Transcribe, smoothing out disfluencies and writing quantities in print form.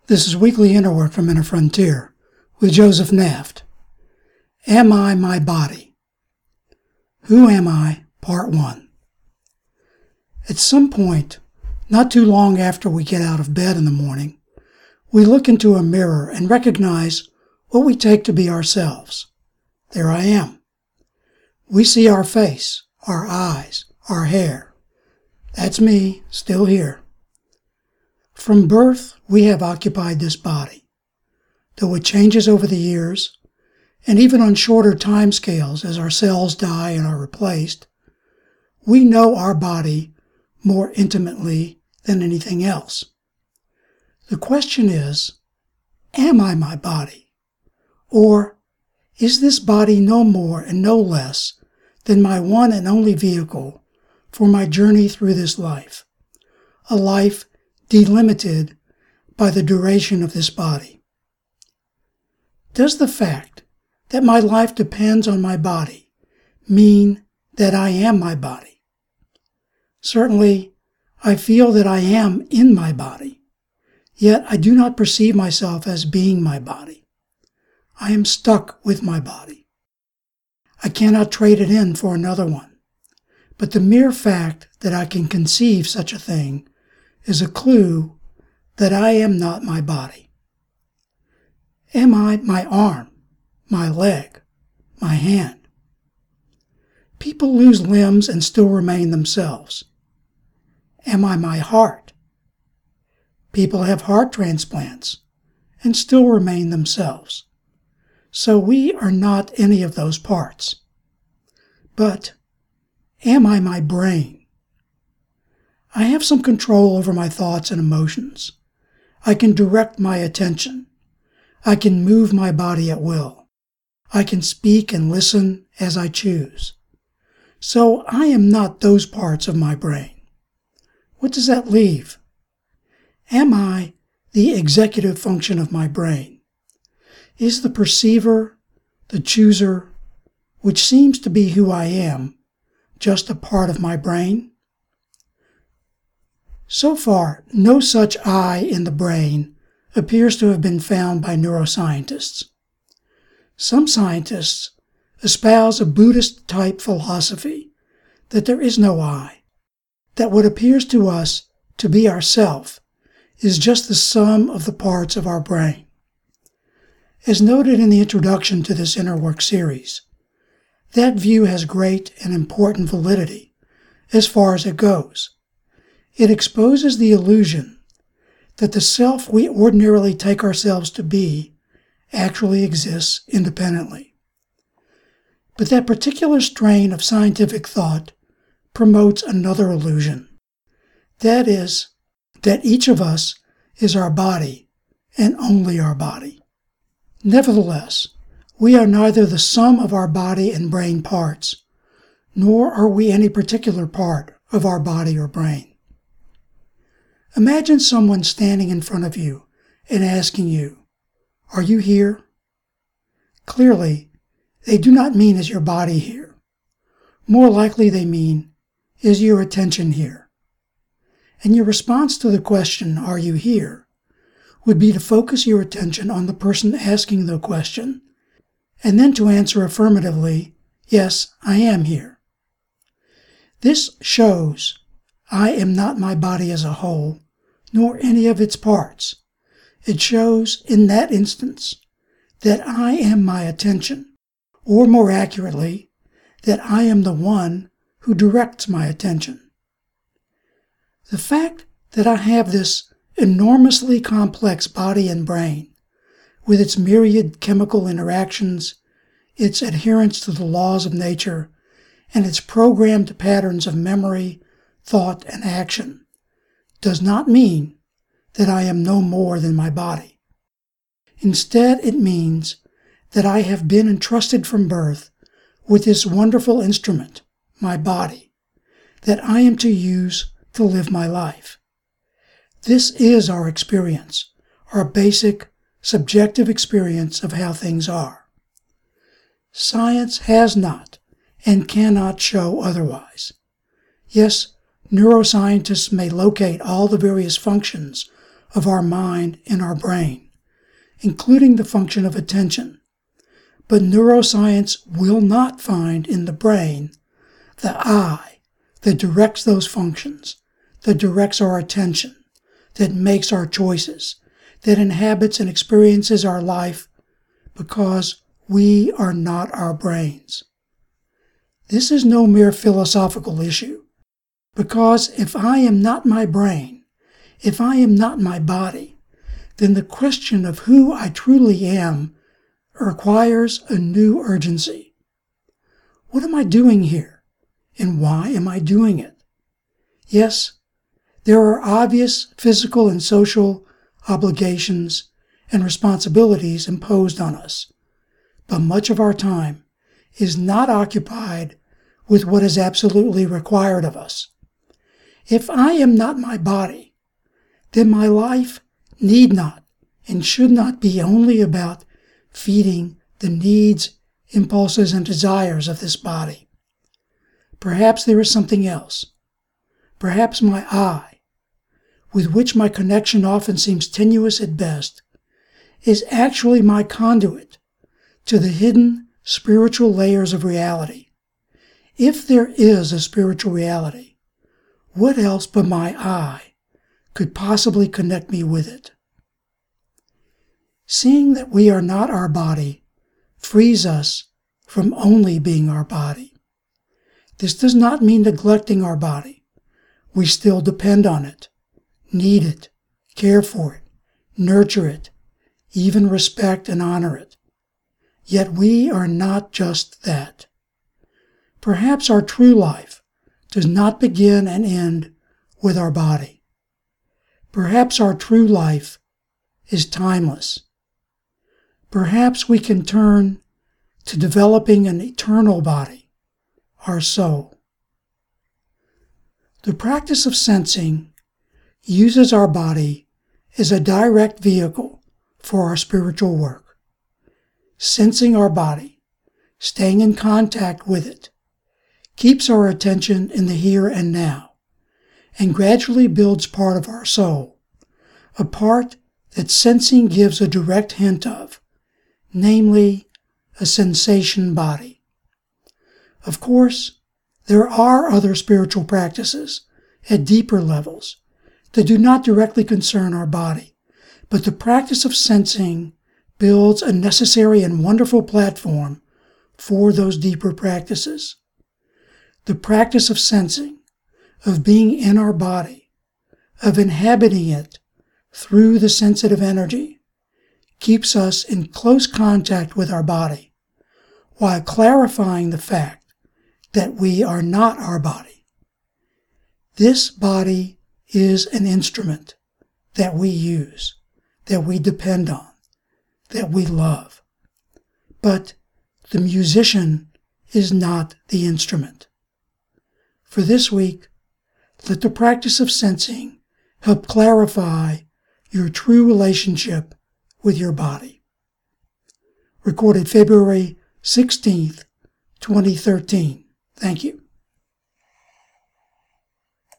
This is Weekly Inner Work from Inner Frontier with Joseph Naft. Am I my body? Who am I? Part 1. At some point, not too long after we get out of bed in the morning, we look into a mirror and recognize what we take to be ourselves. There I am. We see our face, our eyes, our hair. That's me, still here. From birth, we have occupied this body. Though it changes over the years, and even on shorter time scales as our cells die and are replaced, we know our body more intimately than anything else. The question is, am I my body? Or is this body no more and no less than my one and only vehicle for my journey through this life, a life delimited by the duration of this body? Does the fact that my life depends on my body mean that I am my body? Certainly, I feel that I am in my body, yet I do not perceive myself as being my body. I am stuck with my body. I cannot trade it in for another one, but the mere fact that I can conceive such a thing is a clue that I am not my body. Am I my arm, my leg, my hand? People lose limbs and still remain themselves. Am I my heart? People have heart transplants and still remain themselves. So we are not any of those parts. But am I my brain? I have some control over my thoughts and emotions. I can direct my attention. I can move my body at will. I can speak and listen as I choose. So I am not those parts of my brain. What does that leave? Am I the executive function of my brain? Is the perceiver, the chooser, which seems to be who I am, just a part of my brain? So far, no such I in the brain appears to have been found by neuroscientists. Some scientists espouse a Buddhist-type philosophy that there is no I, that what appears to us to be ourself is just the sum of the parts of our brain. As noted in the introduction to this Inner Work series, that view has great and important validity as far as it goes. It exposes the illusion that the self we ordinarily take ourselves to be actually exists independently. But that particular strain of scientific thought promotes another illusion. That is, that each of us is our body and only our body. Nevertheless, we are neither the sum of our body and brain parts, nor are we any particular part of our body or brain. Imagine someone standing in front of you and asking you, "Are you here?" Clearly, they do not mean, "Is your body here?" More likely they mean, "Is your attention here?" And your response to the question, "Are you here?" would be to focus your attention on the person asking the question, and then to answer affirmatively, "Yes, I am here." This shows I am not my body as a whole, nor any of its parts. It shows, in that instance, that I am my attention, or more accurately, that I am the one who directs my attention. The fact that I have this enormously complex body and brain, with its myriad chemical interactions, its adherence to the laws of nature, and its programmed patterns of memory, thought, and action, does not mean that I am no more than my body. Instead, it means that I have been entrusted from birth with this wonderful instrument, my body, that I am to use to live my life. This is our experience, our basic, subjective experience of how things are. Science has not and cannot show otherwise. Yes, neuroscientists may locate all the various functions of our mind and our brain, including the function of attention. But neuroscience will not find in the brain the I that directs those functions, that directs our attention, that makes our choices, that inhabits and experiences our life, because we are not our brains. This is no mere philosophical issue, because if I am not my brain, if I am not my body, then the question of who I truly am requires a new urgency. What am I doing here, and why am I doing it? Yes, there are obvious physical and social obligations and responsibilities imposed on us, but much of our time is not occupied with what is absolutely required of us. If I am not my body, then my life need not and should not be only about feeding the needs, impulses, and desires of this body. Perhaps there is something else. Perhaps my I, with which my connection often seems tenuous at best, is actually my conduit to the hidden spiritual layers of reality. If there is a spiritual reality, what else but my I could possibly connect me with it? Seeing that we are not our body frees us from only being our body. This does not mean neglecting our body. We still depend on it, need it, care for it, nurture it, even respect and honor it. Yet we are not just that. Perhaps our true life does not begin and end with our body. Perhaps our true life is timeless. Perhaps we can turn to developing an eternal body, our soul. The practice of sensing uses our body as a direct vehicle for our spiritual work. Sensing our body, staying in contact with it, keeps our attention in the here and now, and gradually builds part of our soul, a part that sensing gives a direct hint of, namely, a sensation body. Of course, there are other spiritual practices at deeper levels that do not directly concern our body, but the practice of sensing builds a necessary and wonderful platform for those deeper practices. The practice of sensing, of being in our body, of inhabiting it through the sensitive energy, keeps us in close contact with our body, while clarifying the fact that we are not our body. This body is an instrument that we use, that we depend on, that we love. But the musician is not the instrument. For this week, let the practice of sensing help clarify your true relationship with your body. Recorded February 16th, 2013. Thank you.